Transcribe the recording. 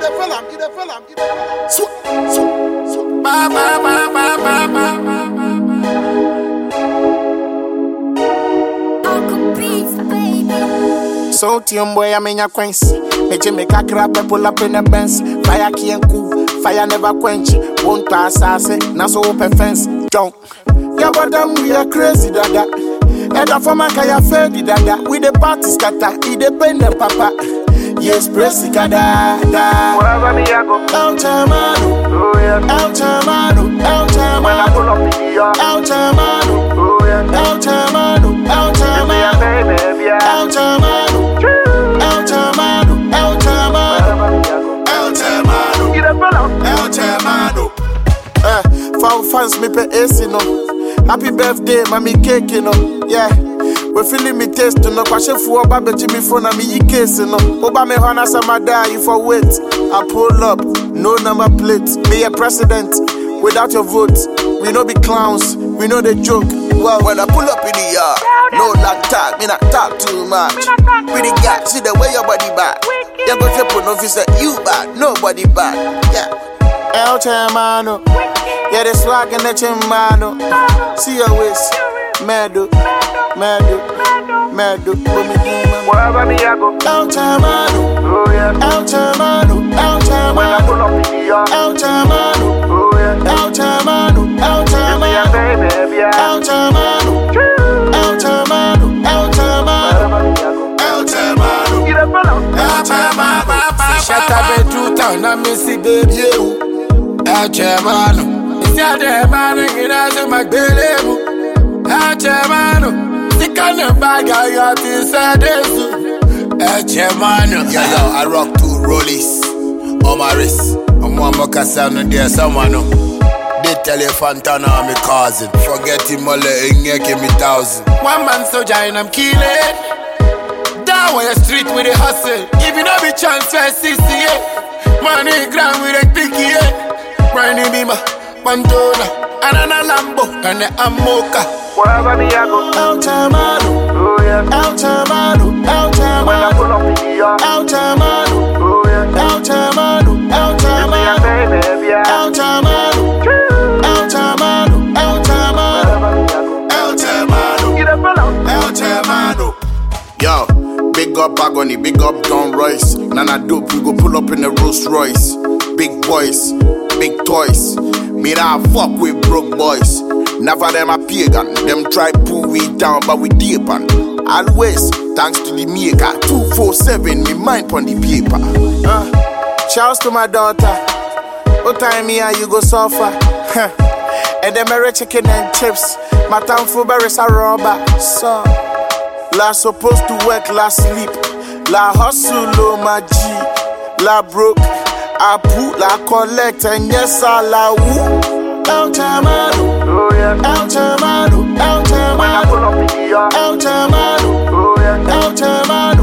So team boy, I mean your quench. Me make a crap pull up in the Benz. Fire can't cool, fire never quench. Won't pass us, now so open fence. Don't. Yeah, but them we are crazy dada. Head of a man kaya fedi dada. We the party scatter, it depend on papa. Yes, press the kada. Wherever me I go, El Chamano, oh yeah. El Chamano, El When I pull Chamano, up in the yard, El Chamano, oh yeah. El Chamano, El Give me a Chamano, baby, yeah. El Chamano, El Chamano, El Chamano, Wherever me I go, El Chamano, get a fella. El Chamano. For fans me pay AC no. Happy birthday, mommy cake no. Yeah. We feeling me taste no. Kwashe fu oba beji me phone na me yi case no. Oba me hona sama die you for wait. I pull up, no number plate. Me a president without your vote. We no be clowns, we know the joke. Well, when I pull up in the yard, no long talk, me not talk too much. We the guy, see the way your body back. You go to put no officer, you bad, nobody bad. Yeah. El Chamano, yeah, the swag and the Chamano. See your waist, Medu, Wherever me I go, El Chamano, oh yeah. El Chamano, El When I pull Chamano, up in the yard, El Chamano, oh yeah. El Chamano, El Give me a Chamano, baby, yeah. El Chamano, El Chamano, El Chamano, Wherever me I go, El Chamano, get a fella. El Chamano. Shut up and true town, I miss it, baby. You, El Chamano. It's not the man, it has a McBilly. El Chamano. The kind of bag I got inside this. El Chamano. Yo, I rock two rollies on my wrist. I'm one more casano there, someone. They tell you Fantana, I'm a cousin. Forget him, all the give me 1,000. One man soldier and I'm killing. Down on the street with a hustle. If you don't be transfer 68. Money ground with a picky. Briny Bima, Pantona, and a Lambo, and a Amoka. Wherever me I go, El Chamano, oh yeah. El Chamano, El When I pull Chamano, up in the yard, El Chamano, oh yeah. El Chamano, El Give me a Chamano, baby, yeah. El Chamano, El Chamano, El Chamano, Wherever me I go, El Chamano, get a fella. El Chamano. Yo, big up Agony, big up Don Royce. Nana dope, we go pull up in the Rolls Royce. Big boys, big toys. Me nah fuck with broke boys. Never them a pagan. Them try pull we down, but we deep and always thanks to the maker. 247, me mind pon the paper. Shouts to my daughter. What time here you go suffer? And them a chicken and chips. My town for berries a rubber. So, la supposed to work, la sleep. La hustle, oh my G. La broke, I put, la collect, and yes, I la woo. El Chamano, Oh yeah. El Chamano, El When I pull Chamano, up in the yard, El Chamano, oh yeah. El Chamano.